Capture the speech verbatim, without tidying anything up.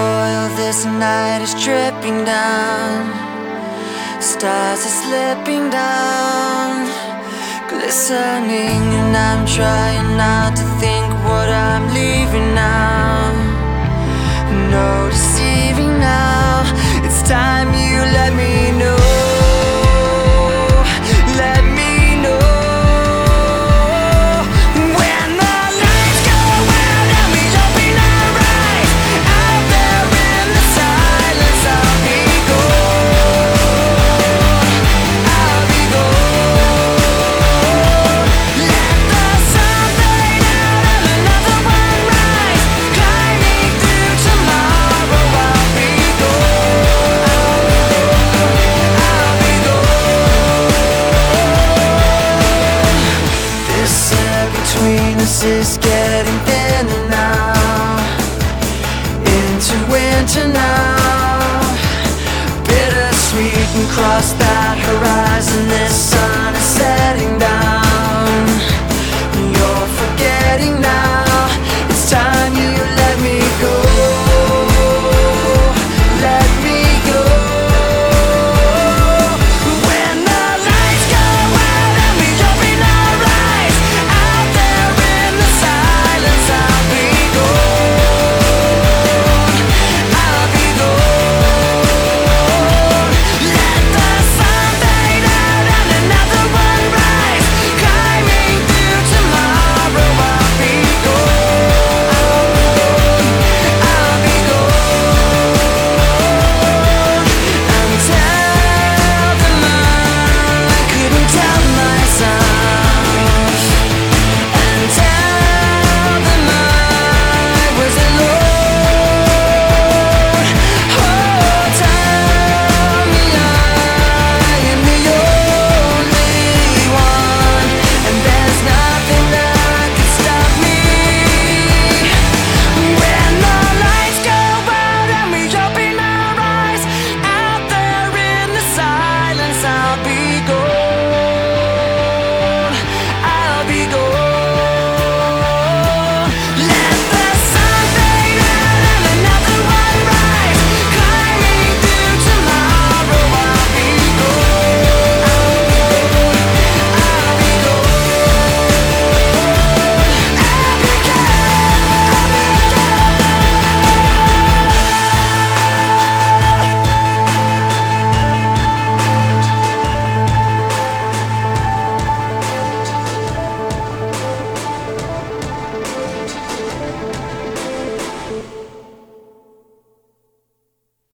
oil, this night is dripping down. Stars are slipping down, glistening, and I'm trying not to think what I'm leaving now. No deceiving now, it's time you let me know. Let me know. When the lights go out and we open our eyes, out there in the silence, I'll be gone. I'll be gone. Let the sun fade out and another one rise, climbing through tomorrow. I'll be gone. I'll be gone. This air between us is getting thinner now, into winter now. Bittersweet and cross that horizon, this sun is setting down.